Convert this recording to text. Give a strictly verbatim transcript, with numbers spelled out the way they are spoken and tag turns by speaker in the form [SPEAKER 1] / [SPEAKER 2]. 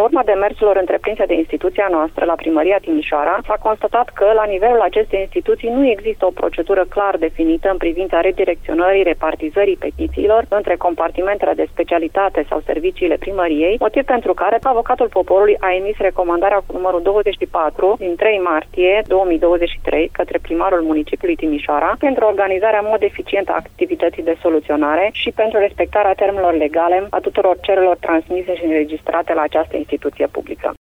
[SPEAKER 1] urma demersurilor întreprinse de instituția noastră la Primăria Timișoara, s-a constatat că la nivelul acestei instituții nu există o procedură clar definită în privința redirecționării, repartizării petițiilor între compartimentele de specialitate sau serviciile primăriei, motiv pentru care avocatul poporului a emis recomandarea cu numărul douăzeci și patru din trei martie două mii douăzeci și trei către primarul municipiului Timișoara pentru organizarea în mod eficient a activității de soluționare și pentru respectarea termenelor legale a tuturor cererilor transmise și înregistrate la această instituție publică.